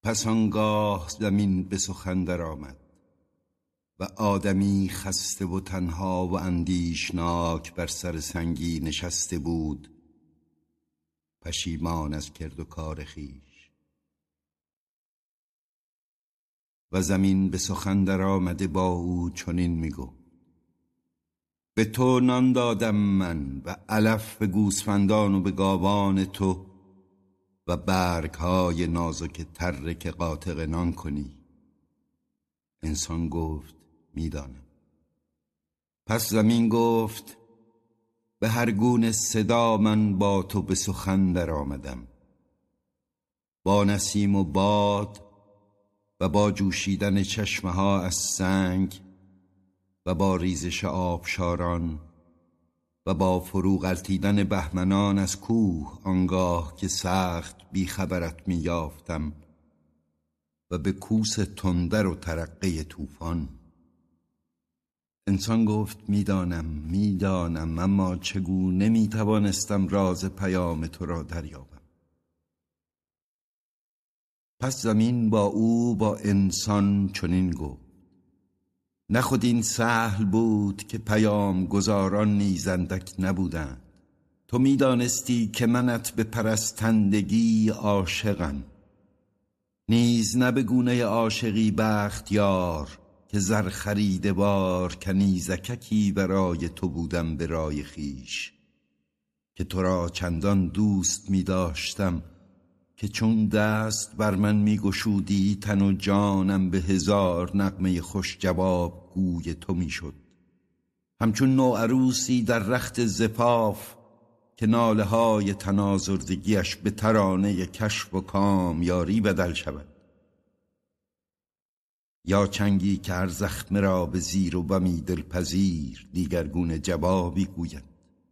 پس آنگاه زمین به سخن در آمد و آدمی خسته و تنها و اندیشناک بر سر سنگی نشسته بود، پشیمان از کرد و کار خویش. و زمین به سخن در آمده با او چنین میگفت: به تو نان دادم من و علف به گوسفندان و به گاوان تو و برگ‌های نازک تره که قاطق نان کنی. انسان گفت: میدانم. پس زمین گفت: به هر گونه صدا من با تو به سخن در آمدم، با نسیم و باد و با جوشیدن چشمه ها از سنگ و با ریزش آبشاران و با فرو غلتیدن بهمنان از کوه آنگاه که سخت بیخبرت می یافتم و به کوس تندر و ترقه طوفان. انسان گفت: میدانم اما چگونه می توانستم راز پیام تو را دریابم؟ پس زمین با او با انسان چنین گفت: نه خود این سهل بود که پیام گزاران نیز اندک نبودند. تو میدانستی که منت به پرستندگی عاشقم، نیز نه به گونه عاشقی بختیار که زر خریده بار کنیزککی برای تو بودم به رای خویش، که تو را چندان دوست می داشتم که چون دست بر من می گشودی تن و جانم به هزار نغمه خوش جواب گوی تو می شد، همچون نوعروسی در رخت زفاف که ناله های تنازردگیش به ترانه کشف و کامیاری بدل شود، یا چنگی که هر زخمه را به زیر و بمی دلپذیر دیگرگونه جوابی گوید.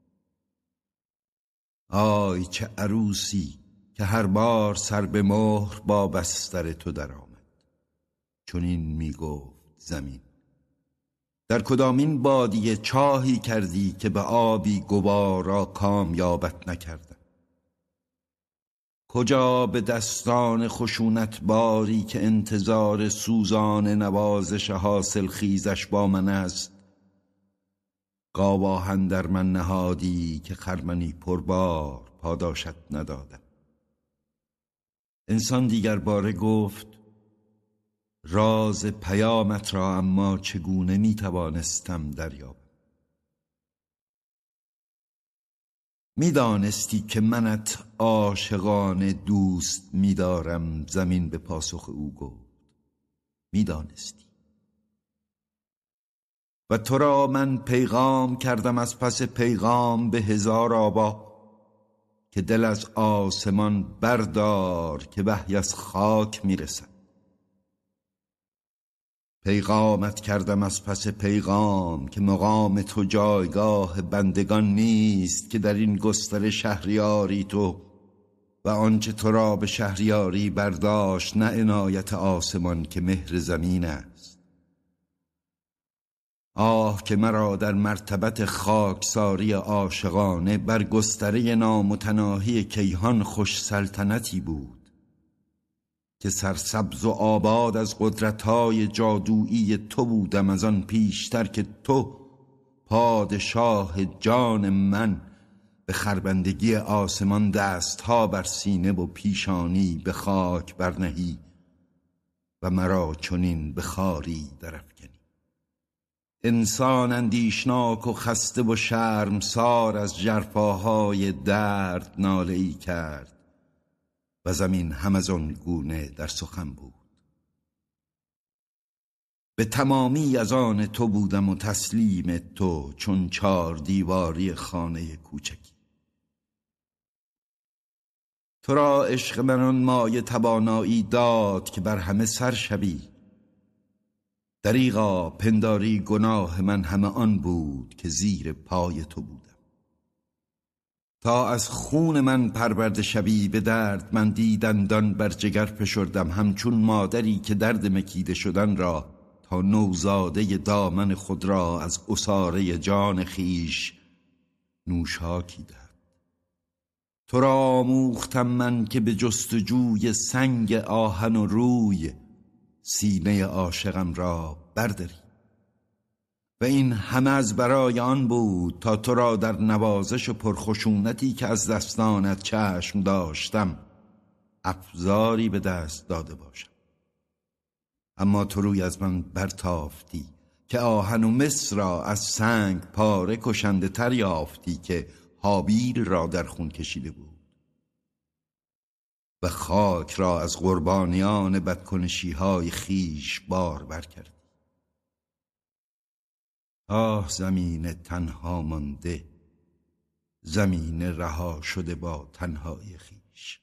آی چه عروسی که هر بار سر به مهر با بستر تو در آمد. چنین می گفت زمین: در کدامین بادیه چاهی کردی که به آبی گوارا کامیابت نکردم؟ کجا به دستان خشونت باری که انتظار سوزان نوازش حاصل خیزش با من است، گاواهن در من نهادی که خرمنی پربار پاداشت ندادم. انسان دیگر باره گفت: راز پیامت را اما چگونه می توانستم دریابم؟ می دانستی که منت عاشقانه دوست می دارم. زمین به پاسخ او گفت: می دانستی و تو را من پیغام کردم از پس پیغام به هزار آبا که دل از آسمان بردار که وحی از خاک می رسد. پیغامت کردم از پس پیغام که مقام تو جایگاه بندگان نیست که در این گستر شهریاری تو و آنچه تو را به شهریاری برداشت نه عنایت آسمان که مهر زمین است. آه که مرا در مرتبت خاکساری عاشقانه بر گستره نامتناهی کیهان خوش سلطنتی بود که سرسبز و آباد از قدرت‌های جادویی تو بودم، از آن پیشتر که تو پادشاه جان من به خربندگی آسمان دستها بر سینه و پیشانی به خاک برنهی و مرا چنین به خاری درافکنی. انسان اندیشناک و خسته و شرمسار از ژرفاهای درد ناله ای کرد و زمین هم از آن گونه در سخن بود: به تمامی از آن تو بودم و تسلیم تو چون چار دیواری خانه کوچکی. تو را عشق من آن مایه توانایی داد که بر همه سر شوی. دریغا پنداری گناه من همه آن بود که زیر پای تو بودم. تا از خون من پرورده شوی به درد من دندان بر جگر فشردم، همچون مادری که درد مکیده شدن را تا نوزاده دامن خود را از عصاره جان خیش نوشاکی دهد. تو را آموختم من که به جستجوی سنگ آهن و روی سینه عاشقم را برداری. و این همه از برای آن بود تا تو را در نوازش و پرخشونتی که از دستانت چشم داشتم افزاری به دست داده باشم. اما تو روی از من برتافتی که آهن و مس را از سنگ پاره کشنده تر یافتی که هابیل را در خون کشیده بود و خاک را از قربانیان بدکنشی های خیش بار بر کردی. آه زمین تنها مانده، زمین رها شده با تنهای خیش.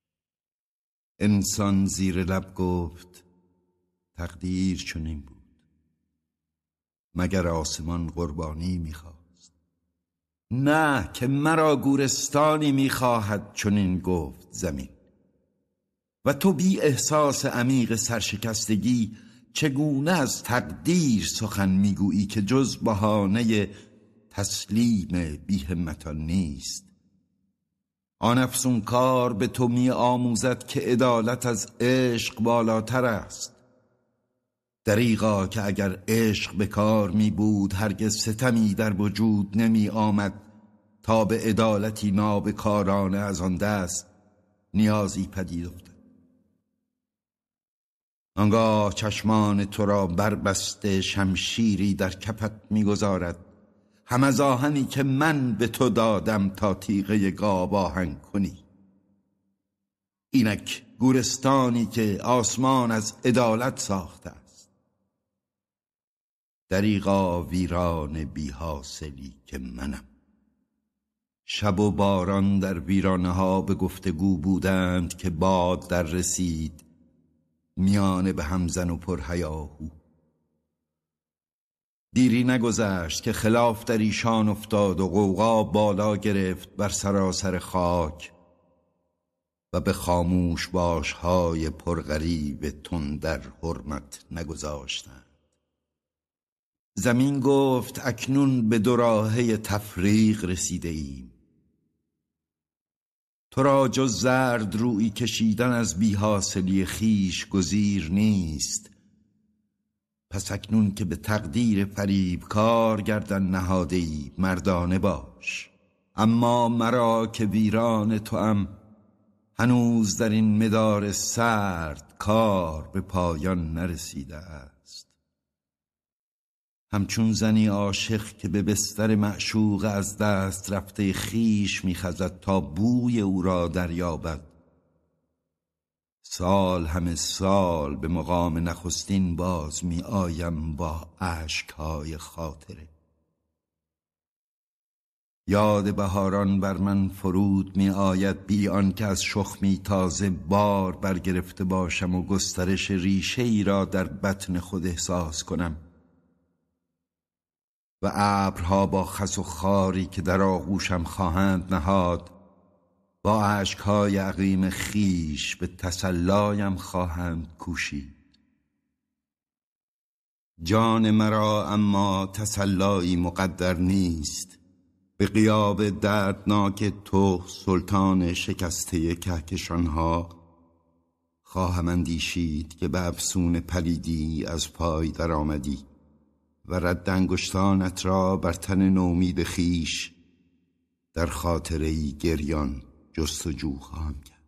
انسان زیر لب گفت تقدیر چنین بود، مگر آسمان قربانی میخواست؟ نه که مرا گورستانی میخواهد چنین گفت زمین. و تو بی احساس عمیق سرشکستگی چگونه از تقدیر سخن میگویی که جز بهانه تسلیم بی همتان نیست؟ آن افسون کار به تو می آموزد که عدالت از عشق بالاتر است. دریغا که اگر عشق به کار می بود هرگز ستمی در وجود نمی آمد تا به عدالتی نابکارانه از آن دست نیازی پدید افتد. آنگاه چشمان تو را بربسته شمشیری در کفت می‌گذارد، هم از آهنی که من به تو دادم تا تیغه گاو آهن کنی. اینک گورستانی که آسمان از عدالت ساخته است، دریغا ویران بی حاصلی که منم. شب و باران در ویرانه ها به گفتگو بودند که باد در رسید میانه به همزن و پرهیاهو. دیری نگذشت که خلاف در ایشان افتاد و غوغا بالا گرفت بر سراسر خاک و به خاموش باشهای پرغریب تندر حرمت نگذاشتند. زمین گفت اکنون به دوراهه تفریق رسیده ایم. تو را جز زرد روی کشیدن از بی‌حاصلی خیش گزیر نیست. پس اکنون که به تقدیر فریبکار گردن نهاده‌ای مردانه باش. اما مرا که ویران توام هنوز در این مدار سرد کار به پایان نرسیده است. همچون زنی عاشق که به بستر معشوق از دست رفته خیش می‌خزد تا بوی او را دریابد، سال همه سال به مقام نخستین باز می آیم با اشک‌های خاطره. یاد بهاران بر من فرود می آید بی آنکه از شخمی تازه بار برگرفته باشم و گسترش ریشه ای را در بطن خود احساس کنم و ابرها با خس و خاری که در آغوشم خواهند نهاد با اشک‌های عقیم خیش به تسلایم خواهند کوشید. جان مرا اما تسلایی مقدر نیست. به غیاب دردناک تو سلطان شکسته کهکشانها خواهم اندیشید که به افسون پلیدی از پای در آمدی و رد انگشتانت را بر تن نومید خیش در خاطره‌ای گریان جستجو خواهم کرد.